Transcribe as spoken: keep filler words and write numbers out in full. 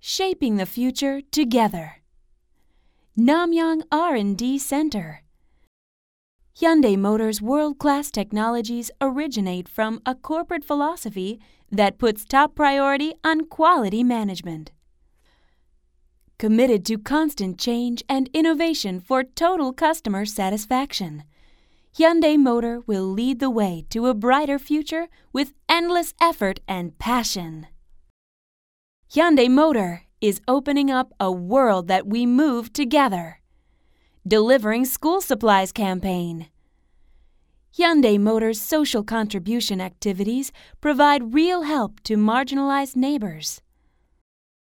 Shaping the future together. Namyang R and D Center. Hyundai Motors' world-class technologies originate from a corporate philosophy that puts top priority on quality management. Committed to constant change and innovation for total customer satisfaction, Hyundai Motor will lead the way to a brighter future with endless effort and passion. Hyundai Motor is opening up a world that we move together. Delivering School Supplies Campaign. Hyundai Motor's social contribution activities provide real help to marginalized neighbors.